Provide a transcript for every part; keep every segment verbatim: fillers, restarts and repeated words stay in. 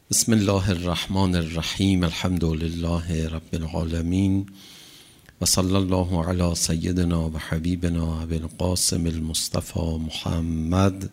بسم الله الرحمن الرحیم. الحمد لله رب العالمین و صلی الله علی سیدنا و حبیبنا ابی القاسم المصطفى محمد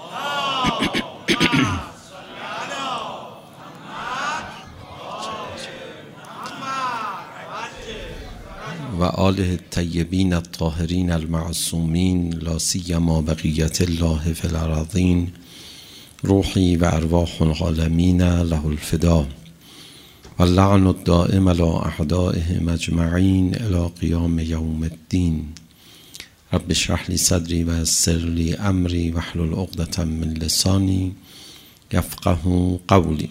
و آله الطیبین الطاهرین المعصومین لا سیما بقیت الله فی الارضین روحی و ارواح العالمین له الفدا و اللعن الدائم علی اعدائهم اجمعین الی قیام یوم الدین. رب اشرح لی صدری و یسر لی امری واحلل عقدة من لسانی یفقهوا قولی.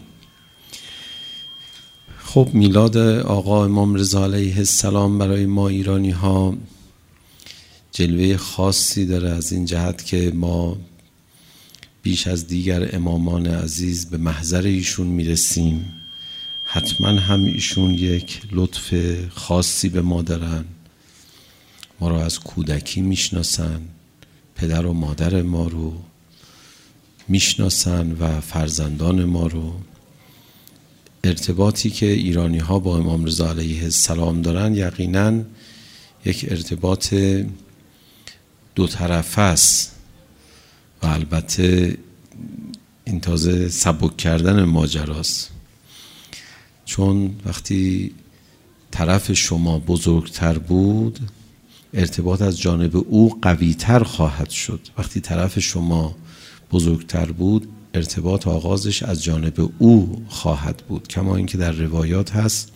خب میلاد آقا امام رضا علیه السلام برای ما ایرانی ها جلوه خاصی داره، از این جهت که ما بیش از دیگر امامان عزیز به محضر ایشون میرسیم. حتما هم ایشون یک لطف خاصی به ما دارن، ما رو از کودکی میشناسن، پدر و مادر ما رو میشناسن و فرزندان ما رو. ارتباطی که ایرانی ها با امام رضا علیه السلام دارن یقینا یک ارتباط دو طرفه است و البته این تازه سبک کردن ماجراست، چون وقتی طرف شما بزرگتر بود ارتباط از جانب او قویتر خواهد شد. وقتی طرف شما بزرگتر بود ارتباط آغازش از جانب او خواهد بود، کما اینکه در روایات هست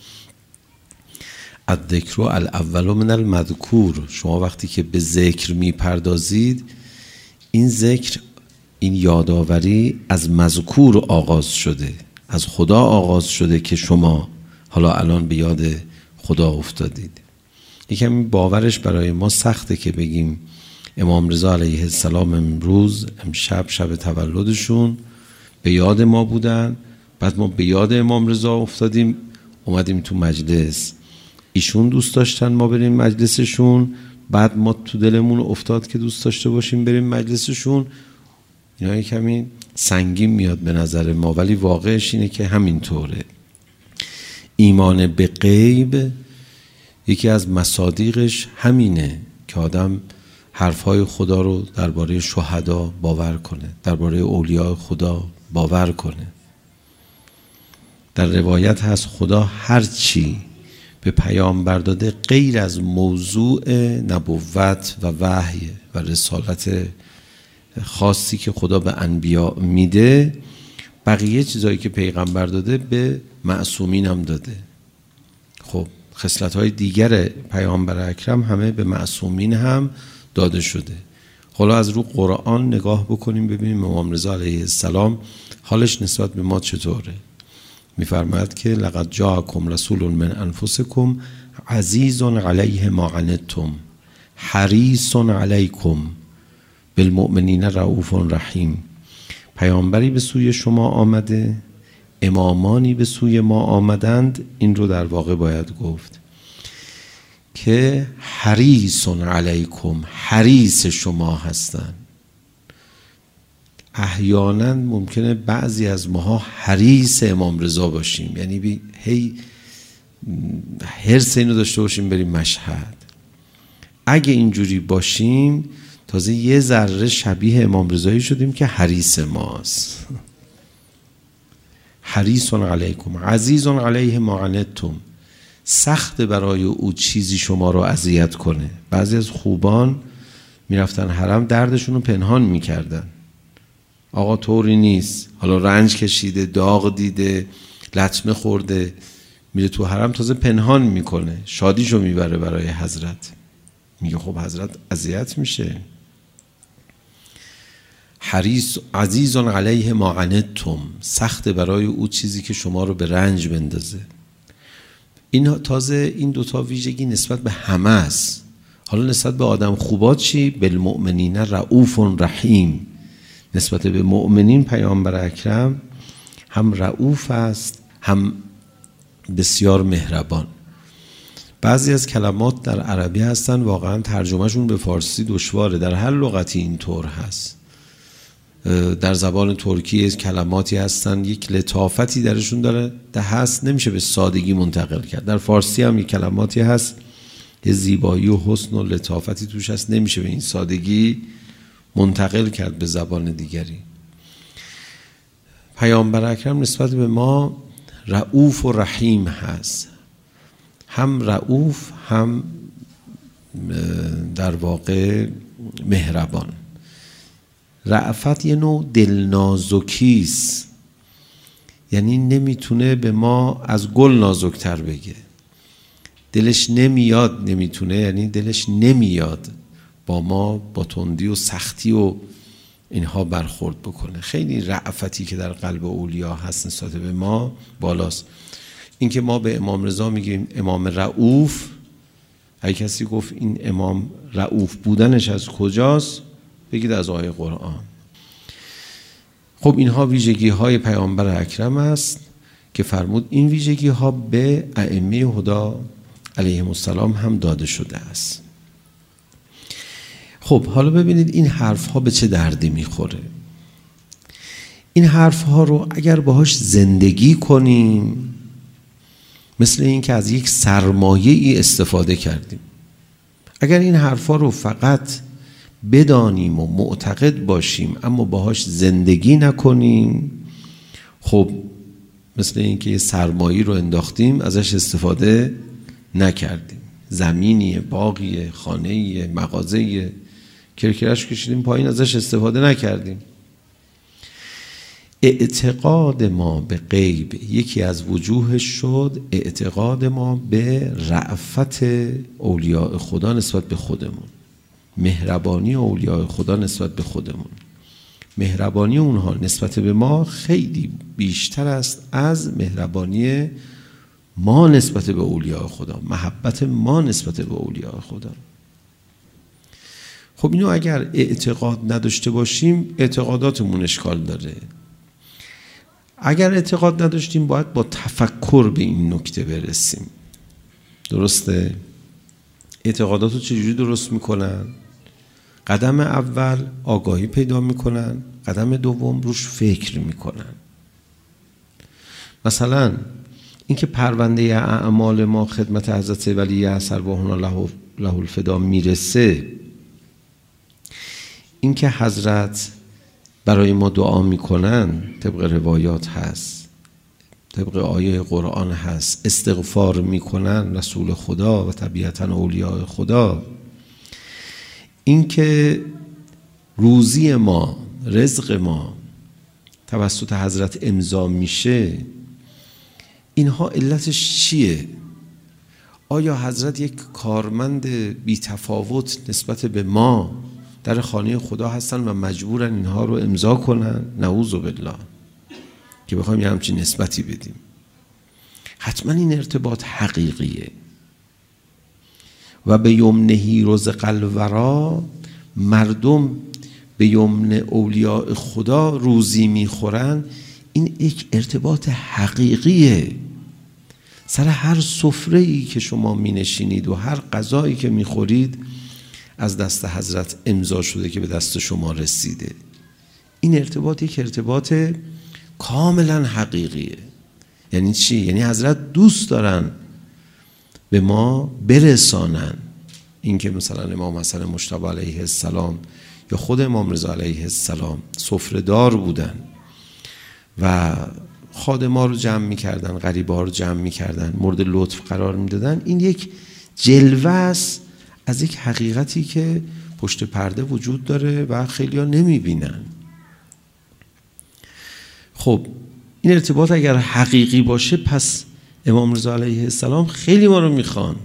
الذکر الاول من المذکور. شما وقتی که به ذکر میپردازید این ذکر، این یادآوری از مذکور آغاز شده، از خدا آغاز شده که شما حالا الان به یاد خدا افتادید. یکم باورش برای ما سخته که بگیم امام رضا علیه السلام امروز امشب شب تولدشون به یاد ما بودن، بعد ما به یاد امام رضا افتادیم اومدیم تو مجلس، ایشون دوست داشتن ما بریم مجلسشون، بعد ما تو دلمون افتاد که دوست داشته باشیم بریم مجلسشون. اینا کمی سنگین میاد به نظر ما، ولی واقعش اینه که همین طوره. ایمان به غیب یکی از مصادیقش همینه که آدم حرفهای خدا رو درباره شهدا باور کنه، درباره اولیاء خدا باور کنه. در روایت هست خدا هر چی به پیامبر داده غیر از موضوع نبوت و وحی و رسالت خاصی که خدا به انبیا میده، بقیه چیزایی که پیغمبر داده به معصومین هم داده. خب خصلت‌های دیگر پیامبر اکرم همه به معصومین هم داده شده. حالا از رو قرآن نگاه بکنیم ببینیم امام رضا علیه السلام حالش نسبت به ما چطوره. میفرماید که لقد جاءکم رسول من انفسکم عزیز علیه ما عنتم حریص علیکم بالمؤمنین رؤوف رحیم. پیامبری به سوی شما آمده، امامانی به سوی ما آمدند. این رو در واقع باید گفت که حریص علیکم، حریص شما هستند. احیانا ممکنه بعضی از ماها حریص امام رضا باشیم، یعنی بی هی حرص اینو داشته باشیم بریم مشهد. اگه اینجوری باشیم تازه یه ذره شبیه امام رضایی شدیم که حریص ماست. حریص علیکم عزیز علیه ما عنتم، سخت برای او چیزی شما رو اذیت کنه. بعضی از خوبان میرفتن حرم دردشون رو پنهان میکردن. آقا طوری نیست، حالا رنج کشیده، داغ دیده، لطمه خورده، میره تو حرم تازه پنهان میکنه، شادیشو میبره برای حضرت. میگه خب حضرت اذیت میشه. حریص عزیز علیه ما عنتم، سخت برای او چیزی که شما رو به رنج بندازه. این تازه این دوتا ویژگی نسبت به همه است. حالا نسبت به آدم خوبات چی؟ بالمؤمنین رؤوف رحیم. نسبت به مؤمنین پیامبر اکرم هم رؤوف است هم بسیار مهربان. بعضی از کلمات در عربی هستن واقعا ترجمهشون به فارسی دشواره، در هر لغتی اینطور هست. در زبان ترکی کلماتی هستن یک لطافتی درشون داره ده هست، نمیشه به سادگی منتقل کرد. در فارسی هم یک کلماتی هست یه زیبایی و حسن و لطافتی توش هست، نمیشه به این سادگی منتقل کرد به زبان دیگری. پیامبر اکرم نسبت به ما رؤوف و رحیم هست، هم رؤوف هم در واقع مهربان. رأفت یه نوع دلنازکیست، یعنی نمیتونه به ما از گل نازکتر بگه، دلش نمیاد، نمیتونه یعنی دلش نمیاد با ما با تندی و سختی و اینها برخورد بکنه. خیلی رأفتی که در قلب اولیا هست نسبت به ما بالاست. این که ما به امام رضا میگیم امام رؤوف، اگه کسی گفت این امام رؤوف بودنش از کجاست، بگید از آیه قرآن. خب اینها ویژگی های پیامبر اکرم است که فرمود این ویژگی ها به ائمه هدا علیهم السلام هم داده شده است. خب حالا ببینید این حرف ها به چه دردی میخوره. این حرف ها رو اگر باهاش زندگی کنیم مثل این که از یک سرمایه ای استفاده کردیم. اگر این حرف ها رو فقط بدانیم و معتقد باشیم اما باهاش زندگی نکنیم، خب مثل این که یه سرمایه رو انداختیم ازش استفاده نکردیم. زمینی، باغی، خانه‌ای، مغازه‌ای، کرکرش کشیدیم پایین ازش استفاده نکردیم. اعتقاد ما به غیب یکی از وجوهش شد اعتقاد ما به رأفت اولیاء خدا نسبت به خودمون، مهربانی اولیاء خدا نسبت به خودمون. مهربانی اونها نسبت به ما خیلی بیشتر است از مهربانی ما نسبت به اولیاء خدا، محبت ما نسبت به اولیاء خدا. خب اینو اگر اعتقاد نداشته باشیم اعتقاداتمون اشکال داره. اگر اعتقاد نداشتیم باید با تفکر به این نکته برسیم. درسته؟ اعتقادات رو چجوری درست میکنن؟ قدم اول آگاهی پیدا میکنن، قدم دوم روش فکر میکنن. مثلا اینکه پرونده اعمال ما خدمت حضرت ولی اثر و هنا له الفدا میرسه، اینکه حضرت برای ما دعا میکنن طبق روایات هست، طبق آیه قرآن هست، استغفار میکنن رسول خدا و طبیعتا اولیاء خدا، اینکه روزی ما، رزق ما توسط حضرت امضا میشه، اینها علتش چیه؟ آیا حضرت یک کارمند بی تفاوت نسبت به ما در خانه خدا هستن و مجبورن اینها رو امضا کنن؟ نعوذ بالله که بخوایم یه همچین نسبتی بدیم. حتما این ارتباط حقیقیه. و به یمنهی رزق الورا، مردم به یمن اولیاء خدا روزی میخورن، این یک ارتباط حقیقیه. سر هر سفره‌ای که شما مینشینید و هر غذایی که میخورید از دست حضرت امضا شده که به دست شما رسیده. این ارتباط یک ارتباط کاملا حقیقیه. یعنی چی؟ یعنی حضرت دوست دارن به ما برسانن. این که مثلا امام حسن مجتبی علیه السلام یا خود امام رضا علیه السلام سفره‌دار بودن و خادما رو جمع می‌کردن، غریبا رو جمع می‌کردن، مورد لطف قرار می‌دادن، این یک جلوه است از یک حقیقتی که پشت پرده وجود داره و خیلی‌ها نمی‌بینن. خب این ارتباط اگر حقیقی باشه پس امام رضا علیه السلام خیلی ما رو میخوان.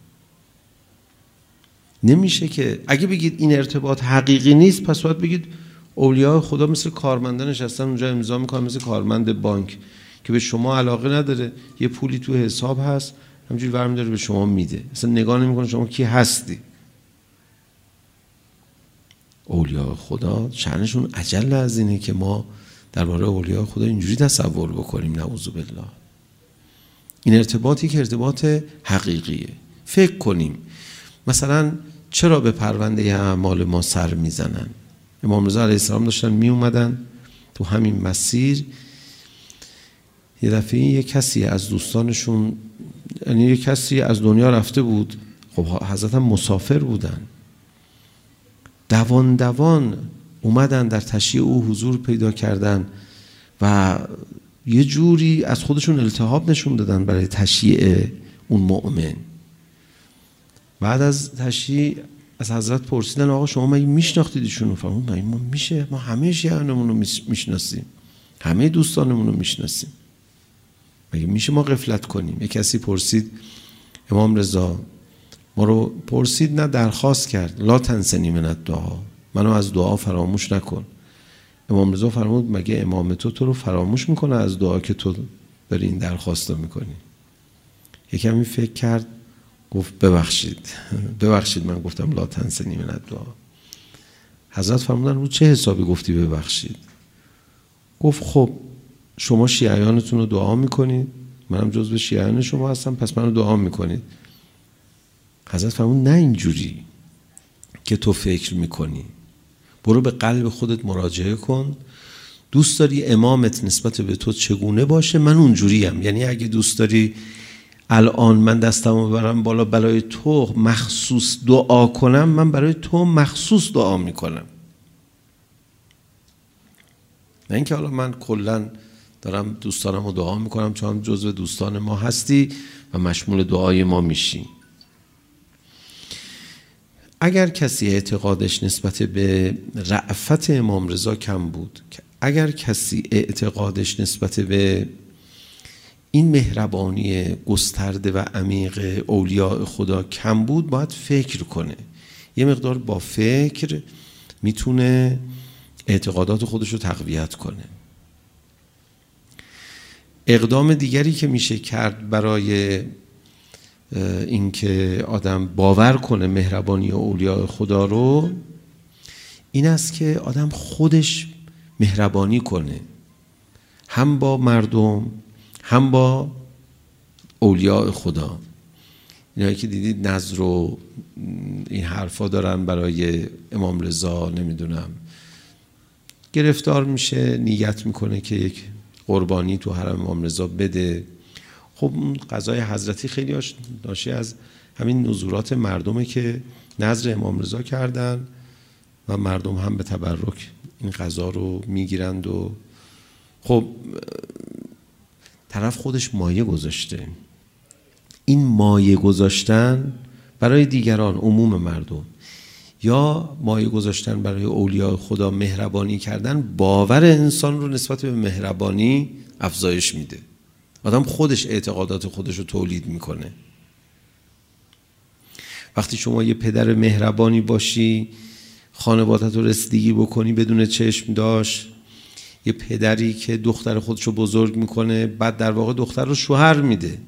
نمیشه که اگه بگید این ارتباط حقیقی نیست پس باید بگید اولیاء خدا مثل کارمندان نشستن اونجا امضا میکنن، مثل کارمند بانک که به شما علاقه نداره، یه پولی تو حساب هست همینجوری ورم داره به شما میده، اصلا نگاه نمیکنه شما کی هستی. اولیاء خدا شأنشون اجل از اینه که ما درباره اولیاء خدا اینجوری تصور بکنیم. نعوذ بالله. این ارتباطی که ارتباط حقیقیه. فکر کنیم مثلا چرا به پرونده اعمال ما سر میزنن؟ امام رضا علیه السلام داشتن می اومدن تو همین مسیر، یه دفعه یه کسی از دوستانشون، یعنی یه کسی از دنیا رفته بود، خب حضرت هم مسافر بودن، دوان دوان اومدن در تشییع او حضور پیدا کردن و یه جوری از خودشون التهاب نشون دادن برای تشییع اون مؤمن. بعد از تشییع از حضرت پرسیدن آقا شما مگه میشناختید ایشونو؟ فرمود مگه ما میشه، ما همه شیعانمون رو میشناسیم، همه دوستانمون رو میشناسیم، مگه میشه ما غفلت کنیم؟ یک کسی پرسید امام رضا ما رو پرسید، نه درخواست کرد، لا تنسنی من الدعا، منو از دعا فراموش نکن. امام رضا فرمود مگه امام تو تو رو فراموش میکنه از دعا که تو داری این درخواست رو میکنی؟ یکمی فکر کرد، گفت ببخشید ببخشید من گفتم لا تنسنی من الدعا. حضرت فرمودن رو چه حسابی گفتی ببخشید؟ گفت خب شما شیعیانتون رو دعا میکنید، منم جزو شیعیان شما هستم، پس منو دعا میکنید. حضرت فرمود نه اینجوری که تو فکر میکنی، برو به قلب خودت مراجعه کن، دوست داری امامت نسبت به تو چگونه باشه؟ من اونجوریم. یعنی اگه دوست داری الان من دستمو ببرم بالا برای تو مخصوص دعا کنم، من برای تو مخصوص دعا میکنم. نه اینکه حالا من کلا دارم دوستانمو دعا میکنم چون جزو دوستان ما هستی و مشمول دعای ما میشی. اگر کسی اعتقادش نسبت به رأفت امام رضا کم بود، اگر کسی اعتقادش نسبت به این مهربانی گسترده و عمیق اولیاء خدا کم بود، باید فکر کنه. یه مقدار با فکر میتونه اعتقادات خودش رو تقویت کنه. اقدام دیگری که میشه کرد برای اینکه آدم باور کنه مهربانی اولیاء خدا رو، این است که آدم خودش مهربانی کنه، هم با مردم هم با اولیاء خدا. اینایی که دیدید نذر و این حرفا دارن برای امام رضا، نمیدونم گرفتار میشه، نیت میکنه که یک قربانی تو حرم امام رضا بده. خب قضای حضرتی خیلی ناشی از همین نزورات مردمه که نذر امام رضا کردن و مردم هم به تبرک این قضا رو میگیرند و خب طرف خودش مایه گذاشته. این مایه گذاشتن برای دیگران، عموم مردم، یا مایه گذاشتن برای اولیاء خدا، مهربانی کردن، باور انسان رو نسبت به مهربانی افزایش میده. آدم خودش اعتقادات خودش رو تولید میکنه. وقتی شما یه پدر مهربانی باشی، خانوادت رو رسیدگی بکنی بدون چشم داشت، یه پدری که دختر خودش رو بزرگ میکنه، بعد در واقع دختر رو شوهر میده.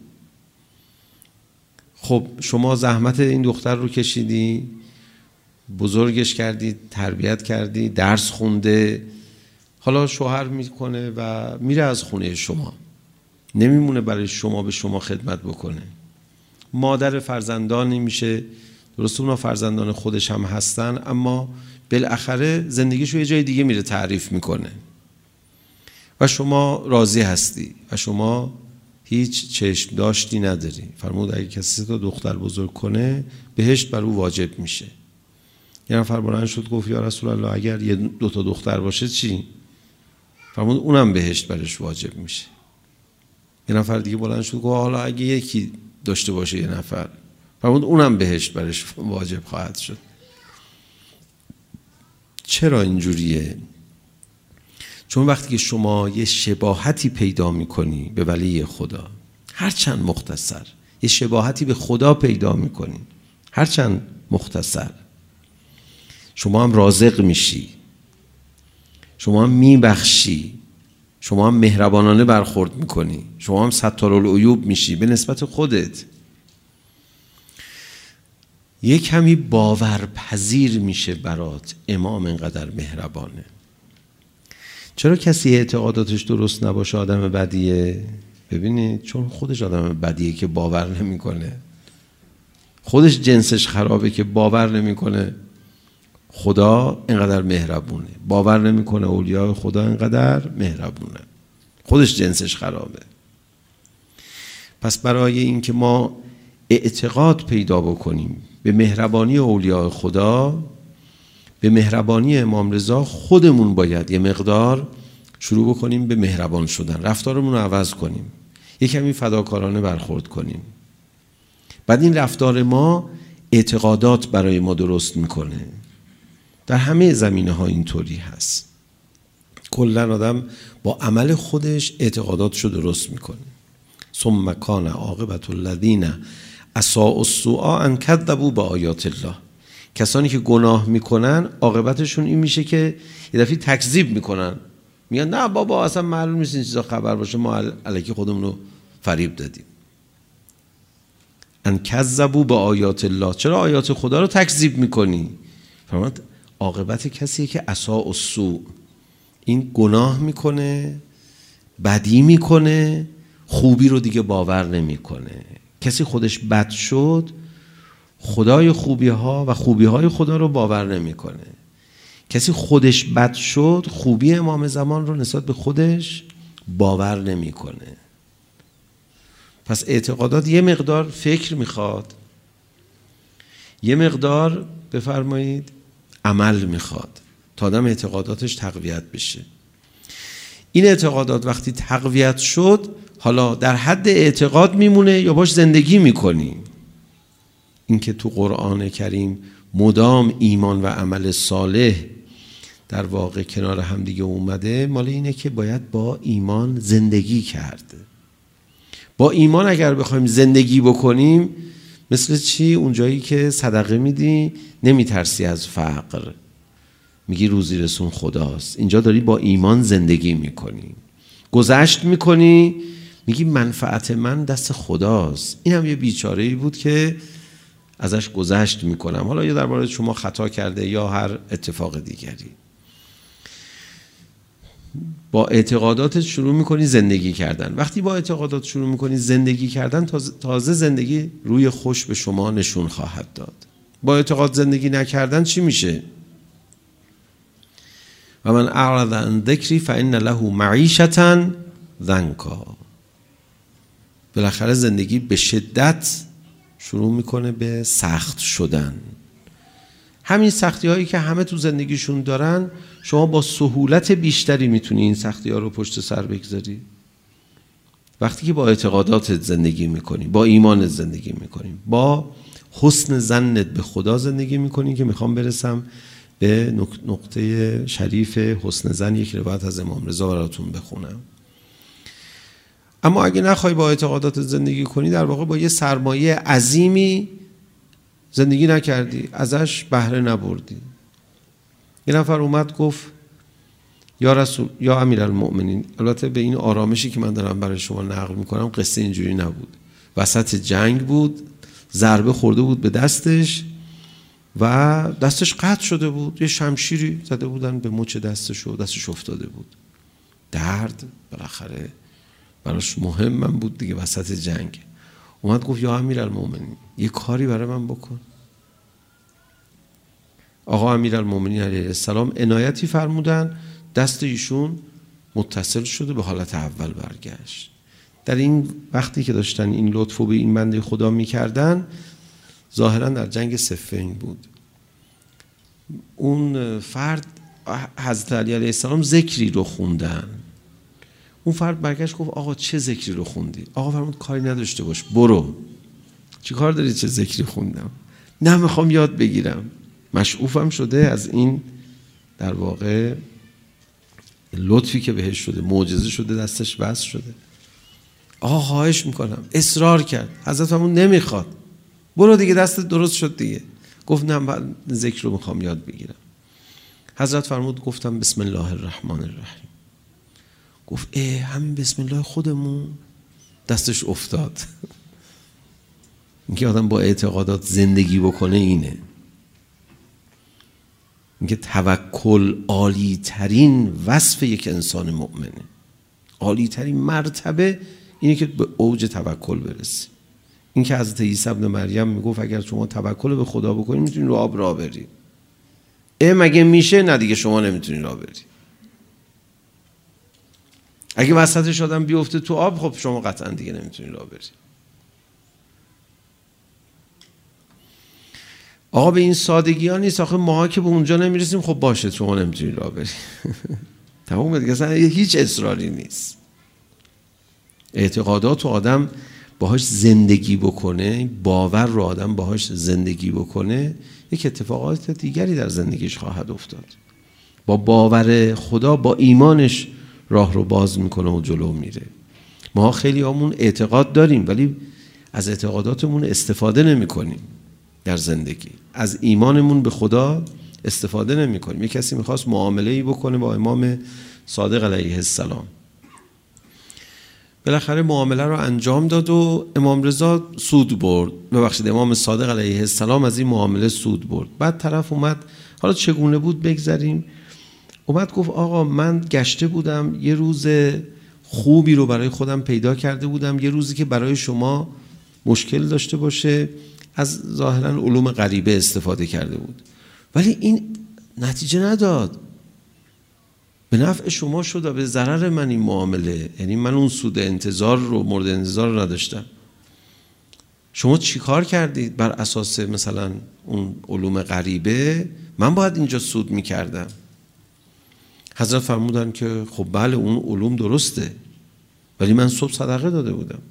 خب شما زحمت این دختر رو کشیدی، بزرگش کردی، تربیت کردی، درس خونده، حالا شوهر میکنه و میره از خونه شما، نمیمونه برای شما به شما خدمت بکنه. مادر فرزندانی میشه، درسته اونا فرزندان خودش هم هستن، اما بالاخره زندگیشو یه جای دیگه میره تعریف میکنه و شما راضی هستی و شما هیچ چشم داشتی نداری. فرمود اگه کسی تا دختر بزرگ کنه بهشت بر او واجب میشه. یه نفر بلند شد گفت یا رسول الله اگر یه دو تا دختر باشه چی؟ فرمود اونم بهشت برش واجب میشه. یه نفر دیگه بلند شد گفت حالا اگه یکی داشته باشه یه نفر، فرمود اونم بهشت برش واجب خواهد شد. چرا اینجوریه؟ چون وقتی که شما یه شباهتی پیدا میکنی به ولی خدا، هرچند مختصر، یه شباهتی به خدا پیدا میکنی هرچند مختصر، شما هم رازق میشی، شما هم میبخشی، شما هم مهربانانه برخورد میکنی، شما هم ستارالعیوب میشی به نسبت خودت، یک کمی باورپذیر میشه برات امام اینقدر مهربانه. چرا کسی اعتقاداتش درست نباشه آدم بدیه؟ ببینید چون خودش آدم بدیه که باور نمیکنه، خودش جنسش خرابه که باور نمیکنه خدا اینقدر مهربونه، باور نمیکنه اولیاء خدا اینقدر مهربونه، خودش جنسش خرابه. پس برای اینکه ما اعتقاد پیدا بکنیم به مهربانی اولیاء خدا، به مهربانی امام رضا، خودمون باید یه مقدار شروع بکنیم به مهربان شدن، رفتارمون رو عوض کنیم، یه کمی فداکارانه برخورد کنیم. بعد این رفتار ما اعتقادات برای ما درست میکنه. در همه زمینه ها اینطوری هست. کلا آدم با عمل خودش اعتقاداتشو درست میکنه. ثم کان عاقبة الذین اساءوا السوء ان کذبوا بآیات الله. کسانی که گناه میکنن عاقبتشون این میشه که یه دفعه تکذیب میکنن، میگن نه بابا اصلا معلوم نیست این چیزا خبر باشه، ما الکی خودمون رو فریب دادیم. ان کذبوا بآیات الله. چرا آیات خدا رو تکذیب میکنی؟ فرمود عاقبت کسیه که اساء السوء، این گناه میکنه، بدی میکنه، خوبی رو دیگه باور نمیکنه. کسی خودش بد شد، خدای خوبی ها و خوبی های خدا رو باور نمیکنه. کسی خودش بد شد، خوبی امام زمان رو نسبت به خودش باور نمیکنه. پس اعتقادات یه مقدار فکر میخواد، یه مقدار بفرمایید عمل میخواد تا آدم اعتقاداتش تقویت بشه. این اعتقادات وقتی تقویت شد، حالا در حد اعتقاد میمونه یا باش زندگی میکنی. این که تو قرآن کریم مدام ایمان و عمل صالح در واقع کنار هم دیگه اومده، مال اینه که باید با ایمان زندگی کرده. با ایمان اگر بخوایم زندگی بکنیم، مثل چی؟ اونجایی که صدقه میدی نمیترسی از فقر، میگی روزی رسون خداست. اینجا داری با ایمان زندگی میکنی. گذشت میکنی، میگی منفعت من دست خداست. این هم یه بیچاره‌ای بود که ازش گذشت میکنم، حالا یا درباره شما خطا کرده یا هر اتفاق دیگری. با اعتقادات شروع میکنی زندگی کردن. وقتی با اعتقادات شروع میکنی زندگی کردن، تازه زندگی روی خوش به شما نشون خواهد داد. با اعتقاد زندگی نکردن چی میشه؟ و من اعرض عن ذکری فان له معیشة ضنکا. بالاخره زندگی به شدت شروع میکنه به سخت شدن. همین سختی هایی که همه تو زندگیشون دارن، شما با سهولت بیشتری میتونی این سختی ها رو پشت سر بگذاری. وقتی که با اعتقاداتت زندگی میکنی، با ایمانت زندگی میکنی، با حسن ظنت به خدا زندگی میکنی، که میخوام برسم به نقطه شریف حسن ظن، یک روایت از امام رضا براتون بخونم. اما اگه نخوای با اعتقادات زندگی کنی، در واقع با یه سرمایه عظیمی زندگی نکردی، ازش بهره نبردی. یه نفر اومد گفت یا رسول یا امیرالمؤمنین، البته به این آرامشی که من دارم برای شما نقل میکنم قصه اینجوری نبود، وسط جنگ بود، ضربه خورده بود به دستش و دستش قطع شده بود، یه شمشیری زده بودن به مچ دستش و دستش افتاده بود. درد بالاخره براش مهم من بود دیگه، وسط جنگ. اومد گفت یا امیرالمؤمنین، یه کاری برای من بکن. آقا امیرالمؤمنین علیه السلام عنایتی فرمودن، دست ایشون متصل شده به حالت اول برگشت. در این وقتی که داشتن این لطفو به این بنده خدا میکردن، ظاهرا در جنگ صفین بود، اون فرد حضرت علی علیه السلام ذکری رو خوندن. اون فرد برگشت گفت آقا چه ذکری رو خوندی؟ آقا فرمود کاری نداشته باش، برو. چی کار داری چه ذکری خوندم؟ نه میخوام یاد بگیرم. مشعوفم شده از این در واقع لطفی که بهش شده، معجزه شده، دستش بس شده. آقا خواهش میکنم. اصرار کرد. حضرت فرمود نمیخواد، برو دیگه، دست درست شد دیگه. گفت نه من ذکر رو میخوام یاد بگیرم. حضرت فرمود گفتم بسم الله الرحمن الرحیم. گفت اه همین بسم الله خودمون. دستش افتاد. اینکه آدم با اعتقادات زندگی بکنه اینه. اینکه توکل عالی ترین وصف یک انسان مؤمنه. عالی ترین مرتبه اینه که به اوج توکل برسی. این که حضرت عیسی ابن مریم میگفت اگر شما توکل به خدا بکنید میتونید رو آب راه برید. اه مگه میشه؟ نه دیگه شما نمیتونی راه بری. اگه وسطش آدم بیفته تو آب، خب شما قطعا دیگه نمیتونی راه بری. آقا به این سادگی ها نیست. آخه ماها که به اونجا نمیرسیم، خب باشه شما نمیتونی راه بری. تمام دیگه، اصلا هیچ اصراری نیست. اعتقادات و آدم باهاش زندگی بکنه، باور رو آدم باهاش زندگی بکنه، یک اتفاقات دیگری در زندگیش خواهد افتاد. با باور خدا، با ایمانش راه رو باز میکنه و جلو میره. ما خیلی همون اعتقاد داریم ولی از اعتقاداتمون استفاده نمی کنیم در زندگی. از ایمانمون به خدا استفاده نمی کنیم. یک کسی میخواست معامله‌ای بکنه با امام صادق علیه السلام. بالاخره معامله رو انجام داد و امام رضا سود برد. ببخشید امام صادق علیه السلام از این معامله سود برد. بعد طرف اومد، حالا چگونه بود بگذاریم، اومد گفت آقا من گشته بودم، یه روز خوبی رو برای خودم پیدا کرده بودم، یه روزی که برای شما مشکل داشته باشه، از ظاهرا علوم غریبه استفاده کرده بود، ولی این نتیجه نداد، به نفع شما شد، به ضرر من این معامله، یعنی من اون سود انتظار رو مورد انتظار رو نداشتم. شما چی کار کردید؟ بر اساس مثلا اون علوم غریبه من باید اینجا سود میکردم. حضرت فرمودن که خب بله اون علوم درسته، ولی من صبح صدقه داده بودم.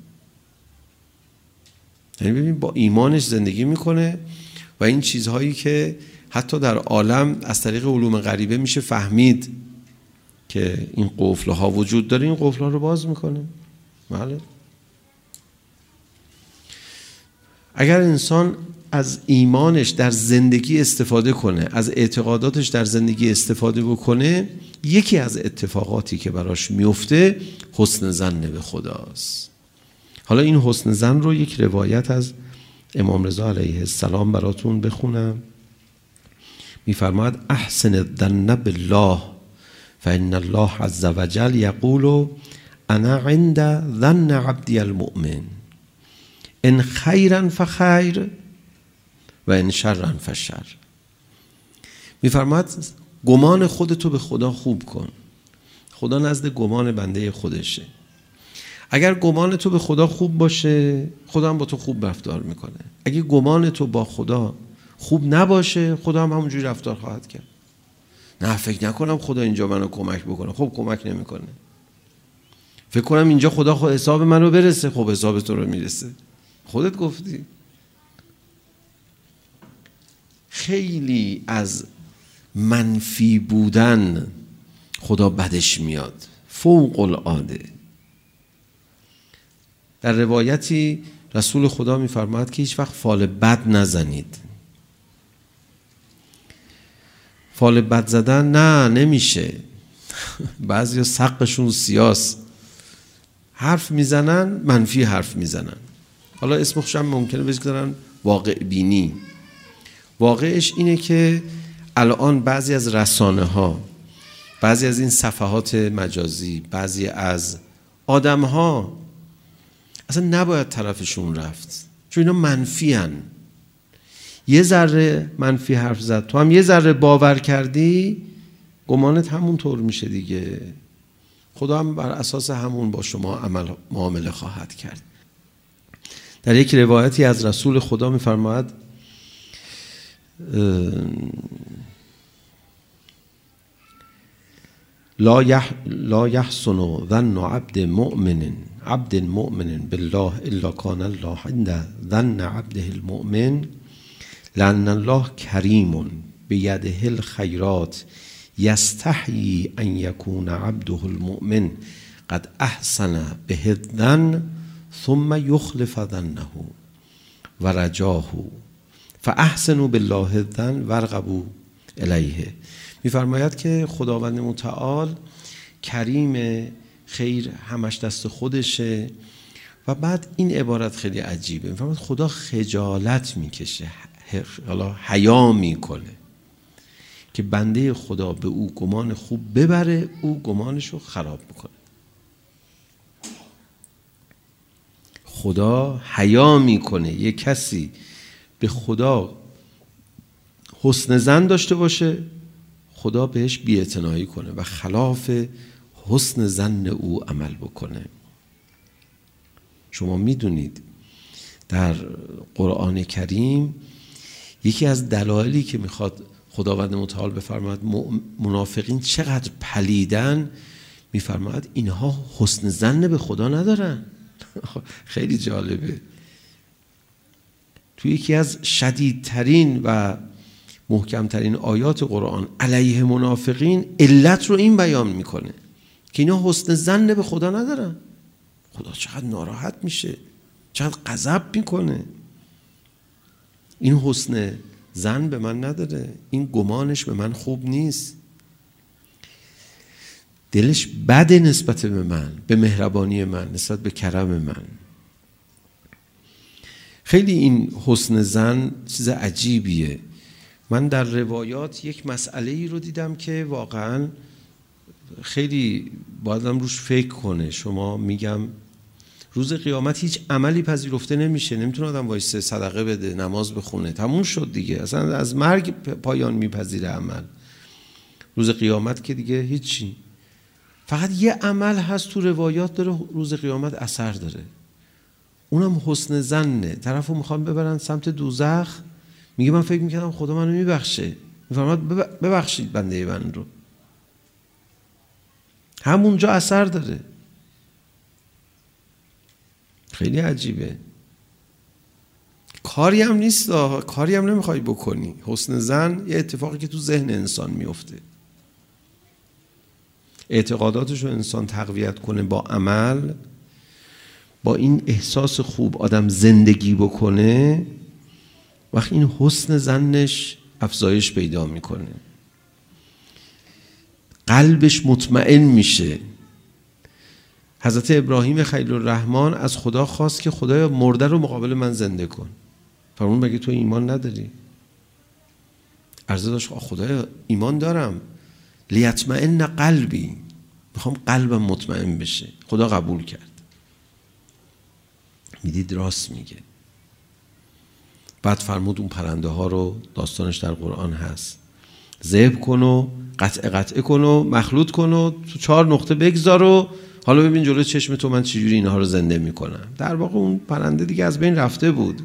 یعنی ببین با ایمانش زندگی میکنه و این چیزهایی که حتی در عالم از طریق علوم غریبه میشه فهمید که این قفل‌ها وجود داره، این قفل‌ها رو باز میکنه. بله. اگر انسان از ایمانش در زندگی استفاده کنه، از اعتقاداتش در زندگی استفاده بکنه، یکی از اتفاقاتی که براش میفته حسن ظن به خداست. حالا این حسن ظن رو یک روایت از امام رضا علیه السلام براتون بخونم. میفرماید احسن الظن بالله فإن الله عز وجل يقول انا عند ظن عبدي المؤمن ان خیرا فخیر و ان شرا فشر. میفرماید گمان خودتو به خدا خوب کن. خدا نزد گمان بنده خودشه. اگر گمان تو به خدا خوب باشه، خدا هم با تو خوب رفتار میکنه. اگه گمان تو با خدا خوب نباشه، خدا هم همونجوری رفتار خواهد کرد. نه فکر نکنم خدا اینجا منو کمک بکنه. خب کمک نمیکنه. فکر کنم اینجا خدا خود حساب منو برسه. خب حساب تو رو میرسه. خودت گفتی. خیلی از منفی بودن خدا بدش میاد، فوق العاده. در روایتی رسول خدا میفرماید که هیچ وقت فال بد نزنید. فال بد زدن نه نمیشه. بعضی سقشون سیاست، حرف میزنن، منفی حرف میزنن. حالا اسمش هم ممکنه بذارن واقع بینی. واقعش اینه که الان بعضی از رسانه ها، بعضی از این صفحات مجازی، بعضی از آدم ها اصلا نباید طرفشون رفت، چون اینا منفی هن. یه ذره منفی حرف زد، تو هم یه ذره باور کردی، گمانت همون طور میشه دیگه. خدا هم بر اساس همون با شما عمل معامله خواهد کرد. در یک روایتی از رسول خدا میفرماید لا یح لا یحسن ظن عبد مؤمن عبد مؤمن بالله الا کان الله عند ظن عبده المؤمن لأن الله کریم بیده الخیرات یستحیی ان یکون عبده المؤمن قد احسن به الظن ثم یخلف ظنه و رجاه فاحسنوا بالله الظن وارغبوا الیه. میفرماید که خداوند متعال کریم، خیر همش دست خودشه. و بعد این عبارت خیلی عجیبه، میفرماید خدا خجالت میکشه، حالا حیا میکنه که بنده خدا به او گمان خوب ببره، او گمانشو خراب میکنه. خدا حیا میکنه یک کسی به خدا حسن ظن داشته باشه، خدا بهش بی‌اعتنایی کنه و خلاف حسن ظن او عمل بکنه. شما میدونید در قرآن کریم یکی از دلایلی که میخواد خداوند متعال بفرماید منافقین چقدر پلیدن، میفرماید اینها حسن ظن به خدا ندارن. خیلی جالبه. توی یکی از شدیدترین و محکمترین آیات قرآن علیه منافقین علت رو این بیان میکنه که اینا حسن ظن به خدا ندارن. خدا چقدر ناراحت میشه، چقدر غضب میکنه. این حسن ظن به من نداره، این گمانش به من خوب نیست، دلش بده نسبت به من، به مهربانی من، نسبت به کرم من. خیلی این حسن ظن چیز عجیبیه. من در روایات یک مسئله ای رو دیدم که واقعا خیلی باید هم روش فکر کنه. شما میگم روز قیامت هیچ عملی پذیرفته نمیشه، نمیتونه آدم وایسه صدقه بده، نماز بخونه، تموم شد دیگه، اصلا از مرگ پایان میپذیره عمل. روز قیامت که دیگه هیچی. فقط یه عمل هست تو روایات داره روز قیامت اثر داره، اونم حسن ظنه. طرفو میخوام ببرن سمت دوزخ، میگه من فکر میکردم خدا منو میبخشه، میفرماد ببخشید بنده من رو. همونجا اثر داره. خیلی عجیبه. کاری هم نیست، کاری هم نمیخوای بکنی. حسن ظن یه اتفاقی که تو ذهن انسان میفته. اعتقاداتش رو انسان تقویت کنه با عمل، با این احساس خوب آدم زندگی بکنه، وقتی این حسن ظنش افزایش پیدا میکنه، قلبش مطمئن میشه. حضرت ابراهیم خلیل الرحمن از خدا خواست که خدایا مرده رو مقابل من زنده کن. فرمود مگه تو ایمان نداری؟ عرضه داشت خدایا ایمان دارم، لیطمئن قلبی، میخوام قلبم مطمئن بشه. خدا قبول کرد. میدید راست میگه. بعد فرمود اون پرنده ها رو، داستانش در قرآن هست، ذبح کن و قطع قطع کن و مخلوط کن و تو چهار نقطه بگذار و حالا ببین جلوی چشم تو من چجوری اینها رو زنده میکنم. در واقع اون پرنده دیگه از بین رفته بود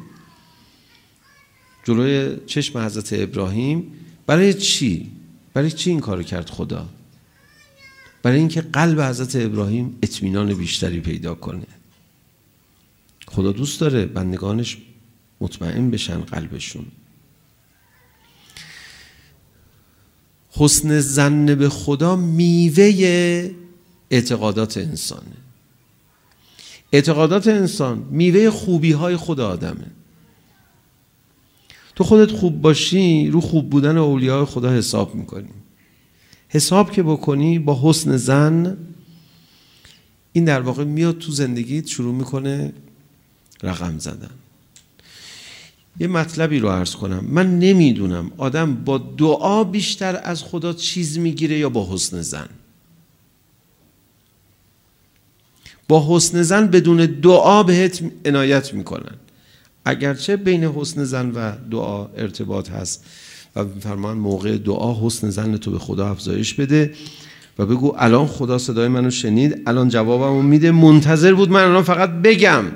جلوی چشم حضرت ابراهیم. برای چی؟ برای چی این کارو کرد خدا؟ برای اینکه قلب حضرت ابراهیم اطمینان بیشتری پیدا کنه. خدا دوست داره بندگانش مطمئن بشن قلبشون. حسن ظن به خدا میوه اعتقادات انسانه. اعتقادات انسان میوه خوبی های خود آدمه. تو خودت خوب باشی، رو خوب بودن اولیاء خدا حساب میکنی. حساب که بکنی با حسن ظن، این در واقع میاد تو زندگیت شروع میکنه رقم زدن. یه مطلبی رو عرض کنم. من نمیدونم آدم با دعا بیشتر از خدا چیز میگیره یا با حسن ظن. با حسن ظن بدون دعا بهت عنایت میکنن، اگرچه بین حسن ظن و دعا ارتباط هست و فرمان موقع دعا حسن ظن تو به خدا افزایش بده و بگو الان خدا صدای منو شنید، الان جوابمو میده، منتظر بود من الان فقط بگم.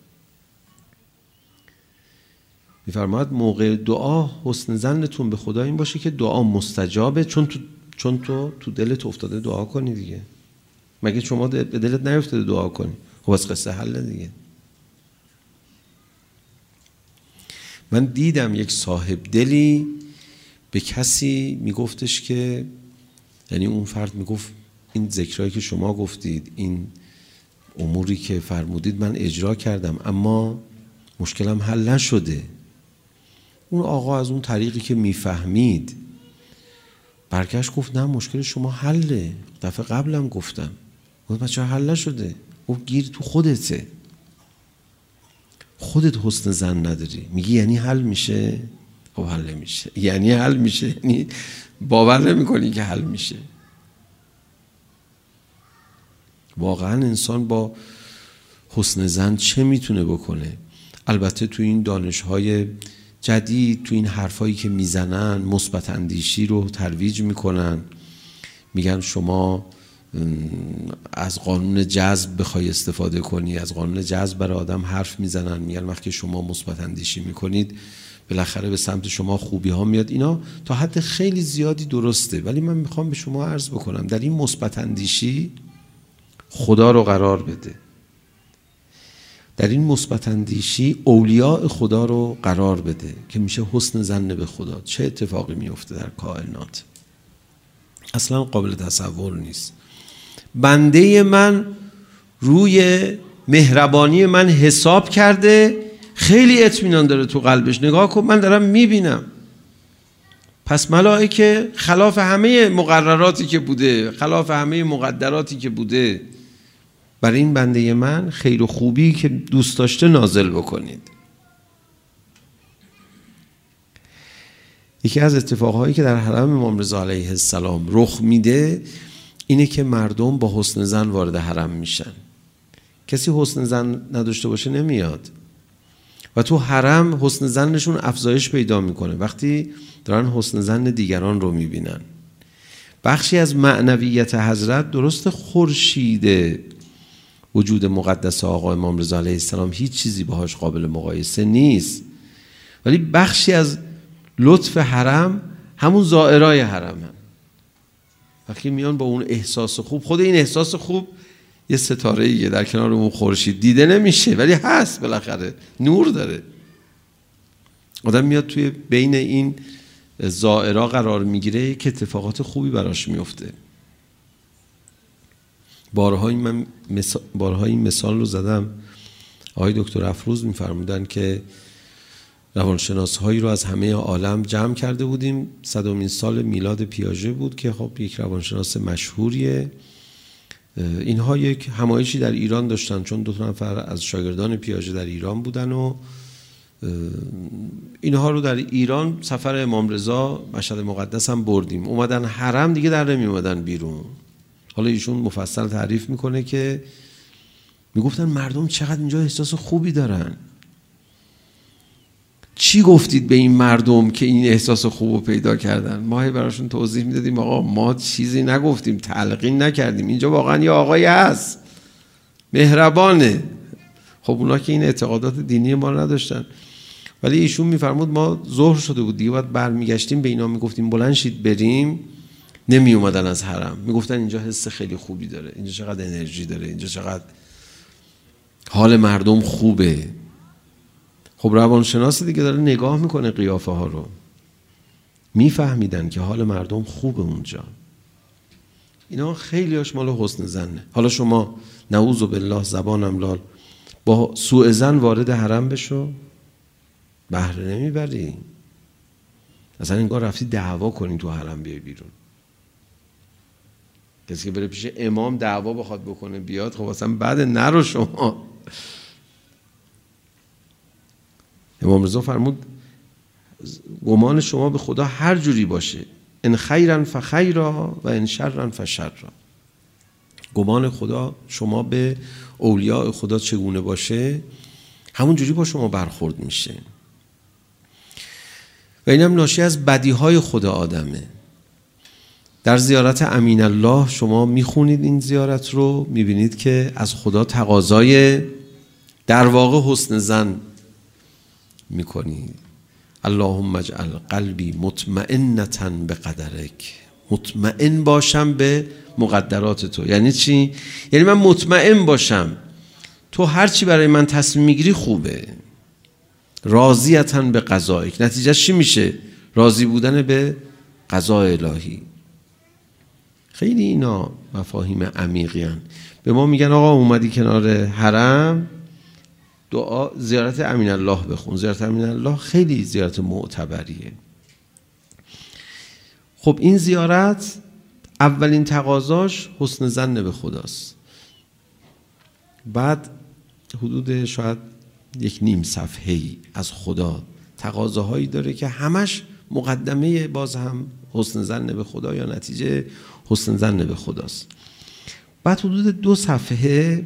میفرماید موقع دعا حسن ظنتون به خدا این باشه که دعا مستجابه، چون تو چون تو تو دلت افتاده دعا کنی دیگه. مگه شما به دلت نیفتاده دعا کنی؟ خب از قصه حل دیگه. من دیدم یک صاحب دلی به کسی میگفتش که، یعنی اون فرد میگفت این ذکرایی که شما گفتید، این اموری که فرمودید من اجرا کردم اما مشکلم حل نشده. اون آقا از اون طریقی که میفهمید برگشت گفت نه مشکل شما حله، دفعه قبلم گفتم. گفت بچه حل نشده. گفت گیر تو خودته، خودت حسن ظن نداری. میگی یعنی حل میشه؟ خب حل میشه. یعنی حل میشه، یعنی باور نمی کنی که حل میشه. واقعا انسان با حسن ظن چه میتونه بکنه؟ البته تو این دانش‌های جدید تو این حرفایی که میزنن مثبت اندیشی رو ترویج میکنن، میگن شما از قانون جذب بخوای استفاده کنی، از قانون جذب برای آدم حرف میزنن، میگن وقتی شما مثبت اندیشی میکنید بالاخره به سمت شما خوبی ها میاد. اینا تا حد خیلی زیادی درسته، ولی من میخوام به شما عرض بکنم در این مثبت اندیشی خدا رو قرار بده، در این مثبت اندیشی اولیاء خدا رو قرار بده که میشه حسن ظن به خدا. چه اتفاقی میفته در کائنات اصلا قابل تصور نیست. بنده من روی مهربانی من حساب کرده، خیلی اطمینان داره تو قلبش. نگاه کن من دارم میبینم. پس ملائکه خلاف همه مقرراتی که بوده، خلاف همه مقدراتی که بوده، برای این بنده من خیر و خوبی که دوست داشته نازل بکنید. یکی از اتفاقهایی که در حرم امام رضا علیه السلام رخ میده اینه که مردم با حسن ظن وارد حرم میشن. کسی حسن ظن نداشته باشه نمیاد و تو حرم حسن ظنشون افزایش پیدا میکنه وقتی دارن حسن ظن دیگران رو میبینن. بخشی از معنویت حضرت، درست خورشید وجود مقدس آقا امام رضا علیه السلام هیچ چیزی باهاش قابل مقایسه نیست، ولی بخشی از لطف حرم همون زائرای حرم هم. وقتی میان با اون احساس خوب، خود این احساس خوب یه ستاره‌ایه در کنار اون خورشید، دیده نمیشه ولی هست، بالاخره نور داره. آدم میاد توی بین این زائرا قرار میگیره که اتفاقات خوبی براش میفته. بارها این من مثال بارها این مثال رو زدم. آقای دکتر افروز میفرمودن که روانشناس هایی رو از همه عالم جمع کرده بودیم. صدمین سال میلاد پیاژه بود که خب یک روانشناس مشهوریه. اینها یک همایشی در ایران داشتن چون دو نفر از شاگردان پیاژه در ایران بودن و اینها رو در ایران سفر امام رضا مشهد مقدس هم بردیم. اومدن حرم دیگه در نمی اومدن بیرون. حالا ایشون مفصل تعریف میکنه که میگفتن مردم چقدر اینجا احساس خوبی دارن. چی گفتید به این مردم که این احساس خوب رو پیدا کردن؟ ما براشون توضیح میدادیم آقا ما چیزی نگفتیم، تلقین نکردیم، اینجا واقعا یه آقایی هست مهربانه. خب اونا که این اعتقادات دینی ما رو نداشتن، ولی ایشون میفرمود ما ظهر شده بود دیگه باید برمیگشتیم، به اینا میگفتیم بلند شید بریم، نمی اومدن از حرم. میگفتن اینجا حس خیلی خوبی داره، اینجا چقدر انرژی داره، اینجا چقدر حال مردم خوبه. خب روانشناس دیگه داره نگاه میکنه قیافه ها رو، میفهمیدن که حال مردم خوبه اونجا. اینا خیلی هاش مال حسن ظنه. حالا شما نعوذ بالله زبانم لال با سوء ظن وارد حرم بشو، بهره نمیبری. اصلا انگار رفتی دعوا کنی تو حرم بیای بیرون. کسی که بره پیش امام دعوا بخواد بکنه بیاد، خب اصلا بعد نرو شما. امام رضا فرمود گمان شما به خدا هر جوری باشه، ان خیرا فخیرا و ان شرا فشرا. گمان خدا شما به اولیاء خدا چگونه باشه همون جوری با شما برخورد میشه. و اینم ناشی از بدیهای خدا آدمه. در زیارت امین الله شما میخونید این زیارت رو، میبینید که از خدا تقاضای در واقع حسن ظن میکنید. اللهم اجعل قلبی مطمئنة بقدرک، مطمئن باشم به مقدرات تو. یعنی چی؟ یعنی من مطمئن باشم تو هر چی برای من تصمیم میگیری خوبه. راضیة به قضایک، نتیجه چی میشه؟ راضی بودن به قضای الهی. خیلی اینا مفاهیم عمیقی هن. به ما میگن آقا اومدی کنار حرم دعا زیارت امین الله بخون. زیارت امین الله خیلی زیارت معتبریه. خب این زیارت اولین تقاضاش حسن ظن به خداست. بعد حدود شاید یک نیم صفحه‌ای از خدا تقاضاهایی داره که همش مقدمه باز هم حسن ظن به خدا یا نتیجه حسن ظن به خداست. بعد حدود دو صفحه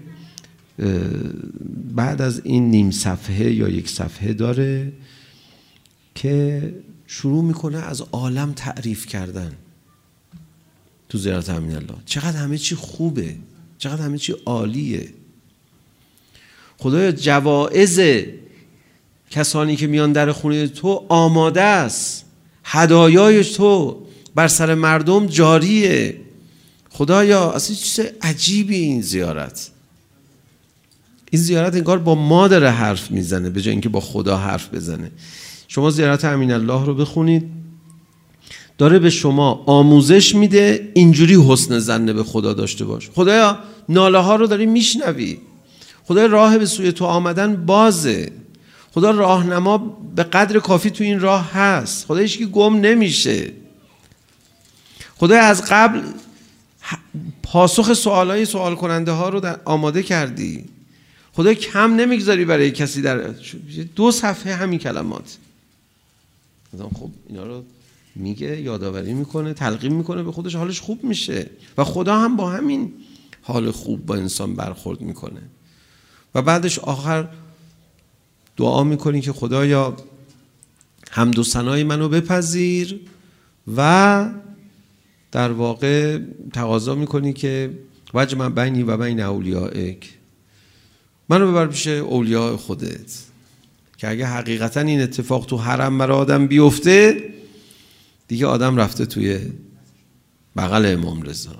بعد از این نیم صفحه یا یک صفحه داره که شروع میکنه از عالم تعریف کردن تو زیارت امین الله. چقدر همه چی خوبه، چقدر همه چی عالیه. خدایا جوائز کسانی که میان در خونه تو آماده است، هدایای تو بر سر مردم جاریه. خدایا اصلا چیز عجیبی این زیارت. این زیارت انگار با ما داره حرف میزنه به جای اینکه با خدا حرف بزنه. شما زیارت امین الله رو بخونید، داره به شما آموزش میده اینجوری حسن ظن به خدا داشته باش. خدایا ناله ها رو داری میشنوی، خدایا راه به سوی تو آمدن بازه، خدا راهنما به قدر کافی تو این راه هست، خدا هیچ کی گم نمیشه. خدایا از قبل پاسخ سوالای سوال کننده ها رو در آماده کردی، خدا کم نمیگذاری برای کسی. در دو صفحه همین کلمات خب اینا رو میگه، یادآوری میکنه، تلقین میکنه به خودش، حالش خوب میشه و خدا هم با همین حال خوب با انسان برخورد میکنه. و بعدش آخر دعا میکنی که خدایا حمد و ثنای منو بپذیر و در واقع تقاضا میکنی که وجه من بینی و بین اولیائک، منو ببر پیش اولیاء خودت، که اگه حقیقتا این اتفاق تو حرم برای آدم بیفته دیگه آدم رفته توی بغل امام رضا.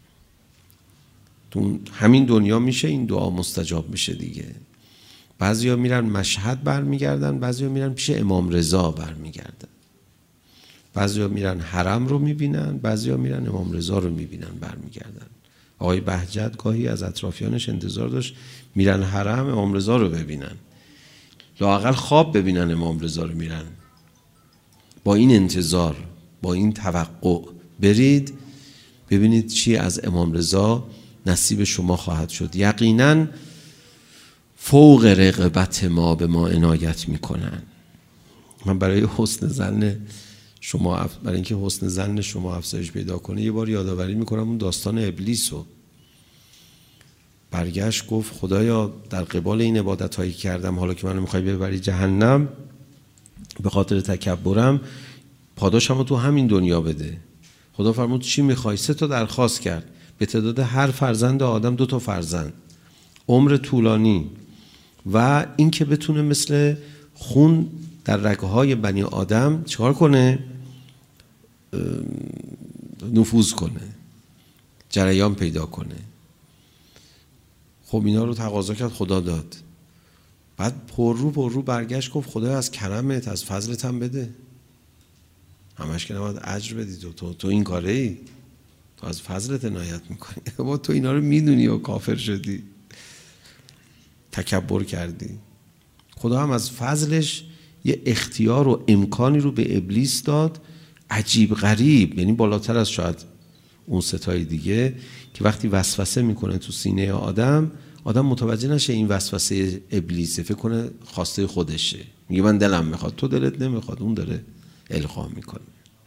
تو همین دنیا میشه این دعا مستجاب میشه دیگه. بعضیا میرن مشهد برمیگردن، بعضیا میرن پیش امام رضا برمیگردن، بعضیا میرن حرم رو میبینن، بعضیا میرن امام رضا رو میبینن برمیگردن. آقای بهجت گاهی از اطرافیانش انتظار داشت میرن حرم امام رضا رو ببینن، لااقل خواب ببینن امام رضا رو میرن. با این انتظار، با این توقع برید ببینید چی از امام رضا نصیب شما خواهد شد. یقینا فوق رغبت ما به ما عنایت میکنن. من برای حسن ظن شما، برای اینکه حسن ظن شما افزایش پیدا کنه، یه بار یادآوری میکنم اون داستان ابلیس رو. برگشت گفت خدایا در قبال این عبادت هایی کردم، حالا که منو میخوای ببری جهنم به خاطر تکبرم، پاداشم رو تو همین دنیا بده. خدا فرمود چی میخوای؟ سه تا درخواست کرد، به تعداد هر فرزند آدم دو تا فرزند، عمر طولانی و این که بتونه مثل خون در رگهای بنی آدم چکار کنه؟ نفوذ کنه، جریان پیدا کنه. خب اینا رو تقاضا کرد، خدا داد. بعد پر رو پر رو برگشت گفت خدا از کرمت، از فضلت هم بده. همش که نباید اجر بدی، تو تو, تو این کاره ای، تو از فضلت عنایت میکنی. با تو اینا رو میدونی و کافر شدی، تکبر کردی. خدا هم از فضلش یه اختیار و امکانی رو به ابلیس داد، عجیب غریب، یعنی بالاتر از شاید اون ستای دیگه، که وقتی وسوسه میکنه تو سینه آدم، آدم متوجه نشه این وسوسه ابلیسه، فکر کنه خواسته خودشه، میگه من دلم میخواد، تو دلت نمیخواد، اون داره القا میکنه.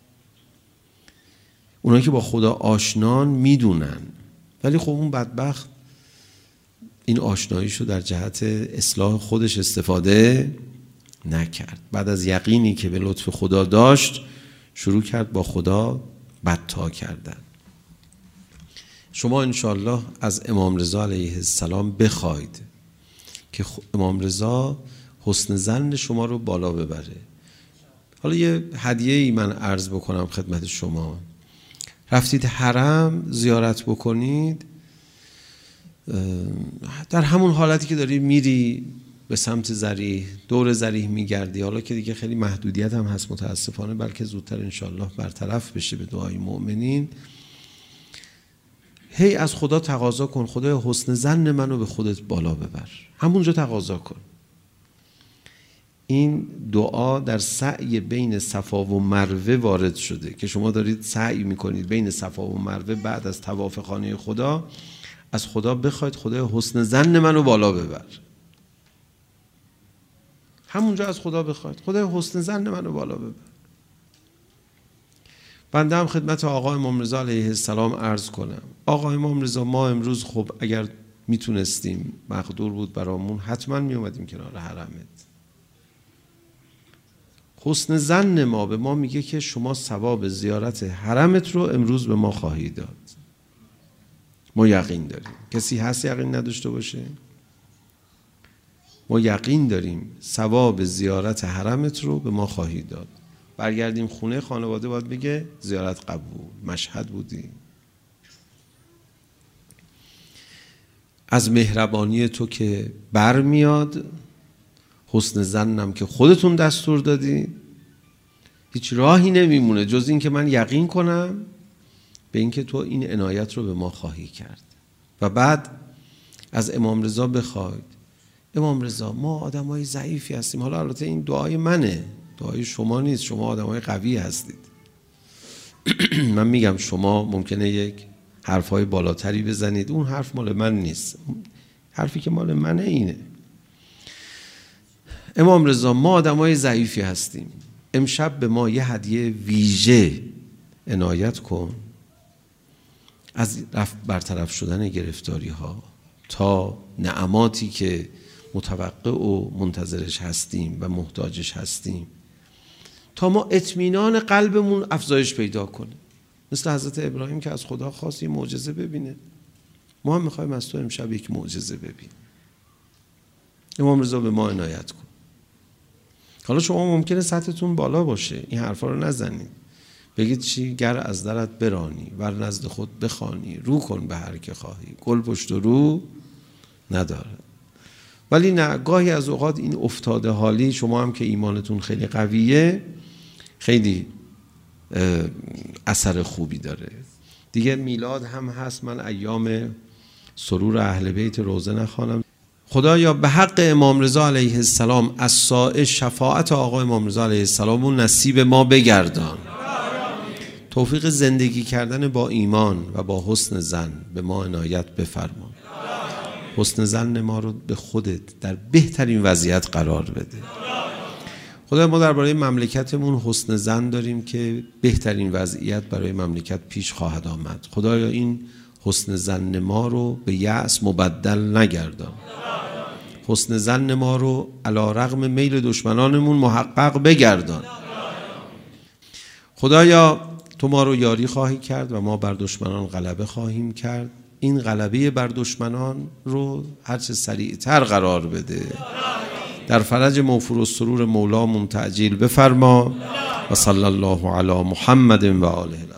اونایی که با خدا آشنان میدونن، ولی خب اون بدبخت این آشناییشو در جهت اصلاح خودش استفاده نکرد. بعد از یقینی که به لطف خدا داشت شروع کرد با خدا بدتا کردن. شما انشالله از امام رضا علیه السلام بخواید که امام رضا حسن ظن شما رو بالا ببره. حالا یه هدیه‌ای من عرض بکنم خدمت شما. رفتید حرم زیارت بکنید، در همون حالتی که داری میری به سمت ذریح، دور ذریح میگردی، حالا که دیگه خیلی محدودیت هم هست متاسفانه، بلکه زودتر انشالله برطرف بشه به دعای مؤمنین، هی از خدا تقاضا کن خدای حسن ظن منو به خودت بالا ببر. همونجا تقاضا کن. این دعا در سعی بین صفا و مروه وارد شده که شما دارید سعی میکنید بین صفا و مروه بعد از طواف خانه خدا از خدا بخواید خدای حسن ظن منو بالا ببر. همونجا از خدا بخواید خدای حسن ظن منو بالا ببر. بنده هم خدمت آقا امام رضا علیه السلام عرض کنم، آقا امام رضا ما امروز خب اگر میتونستیم، مقدور بود برامون، حتما میومدیم کنار حرمت. حسن ظن ما به ما میگه که شما ثواب زیارت حرمت رو امروز به ما خواهی داد. ما یقین داریم. کسی هست یقین نداشته باشه؟ ما یقین داریم ثواب زیارت حرمت رو به ما خواهی داد. برگردیم خونه، خانواده باید بگه زیارت قبول، مشهد بودی. از مهربانی تو که بر میاد، حسن ظنم که خودتون دستور دادی، هیچ راهی نمیمونه جز این که من یقین کنم به این که تو این عنایت رو به ما خواهی کرد. و بعد از امام رضا بخواید امام رضا ما آدمای ضعیفی هستیم. حالا البته این دعای منه، دعای شما نیست، شما آدمای قوی هستید. من میگم شما ممکنه یک حرفای بالاتری بزنید، اون حرف مال من نیست، حرفی که مال منه اینه. امام رضا ما آدمای ضعیفی هستیم، امشب به ما یه هدیه ویژه عنایت کن از رفع برطرف شدن گرفتاری ها تا نعماتی که متوقع و منتظرش هستیم و محتاجش هستیم، تا ما اطمینان قلبمون افزایش پیدا کنه. مثل حضرت ابراهیم که از خدا خواست یه معجزه ببینه. ما هم میخوایم از تو امشب یک معجزه ببینیم. امام رضا به ما عنایت کن. حالا شما ممکنه سطحتون بالا باشه، این حرفا رو نزنید. بگید چی؟ گر از درت برانی ور نزد خود بخوانی، رو کن به هر که خواهی، گل پشت و رو نداره. ولی نه، گاهی از اوقات این افتاده حالی، شما هم که ایمانتون خیلی قویه، خیلی اثر خوبی داره. دیگه میلاد هم هست، من ایام سرور اهل بیت روزه نخوانم. خدایا به حق امام رضا علیه السلام از سایه شفاعت آقا امام رضا علیه السلام و نصیب ما بگردان. توفیق زندگی کردن با ایمان و با حسن ظن به ما عنایت بفرما. حسن ظن ما رو به خودت در بهترین وضعیت قرار بده. خدا ما درباره مملکتمون حسن ظن داریم که بهترین وضعیت برای مملکت پیش خواهد آمد. خدایا این حسن ظن ما رو به یأس مبدل نگردان. حسن ظن ما رو علی رغم میل دشمنانمون محقق بگردان. خدایا تو ما رو یاری خواهی کرد و ما بر دشمنان غلبه خواهیم کرد. این غلبه بر دشمنان رو هرچه سریعتر قرار بده. در فرج موفور و سرور مولامون تعجیل بفرما. و صلی الله علی محمد و آله.